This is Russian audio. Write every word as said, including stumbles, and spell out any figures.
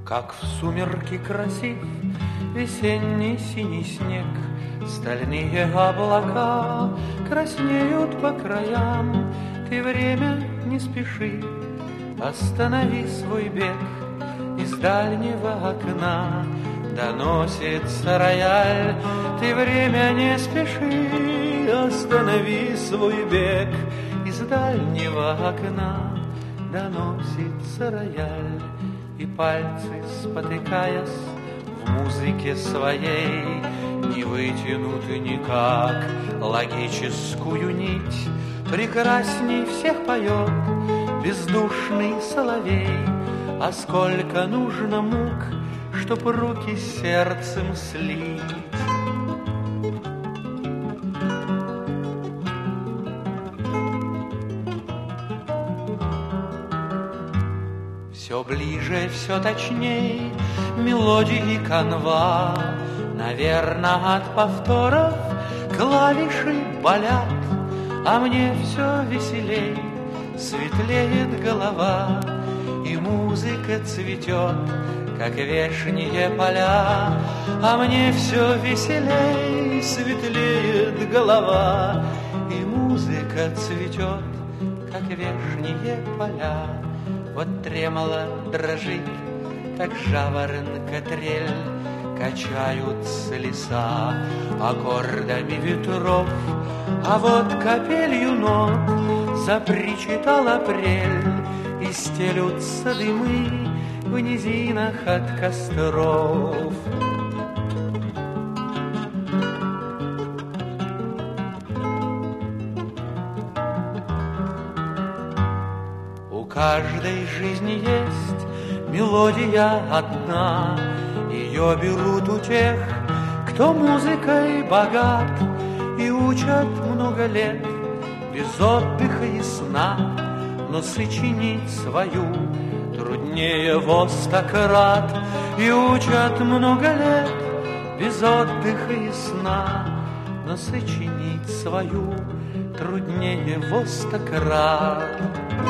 Как в сумерки красив весенний синий снег, стальные облака краснеют по краям. Ты, время, не спеши, останови свой бег. Из дальнего окна доносится рояль. Ты, время, не спеши, останови свой бег. Из дальнего окна доносится рояль. И пальцы, спотыкаясь в музыке своей, не вытянут никак логическую нить. Прекрасней всех поет бездушный соловей. А сколько нужно мук, чтоб руки с сердцем слить. Все ближе, все точней мелодии канва. Наверно, от повторов клавиши болят. А мне все веселей, светлеет голова. И музыка цветет, как вешние поля. А мне все веселей, светлеет голова. И музыка цветет, как вешние поля. Вот тремоло дрожит, как жаворонка трель. Качаются леса аккордами ветров. А вот капелью нот запричитал апрель. И стелются дымы в низинах от костров. У каждой жизни есть мелодия одна. Ее берут у тех, кто музыкой богат. И учат много лет без отдыха и сна. Но сочинить свою труднее во сто крат. И учат много лет без отдыха и сна. Но сочинить свою труднее во сто крат.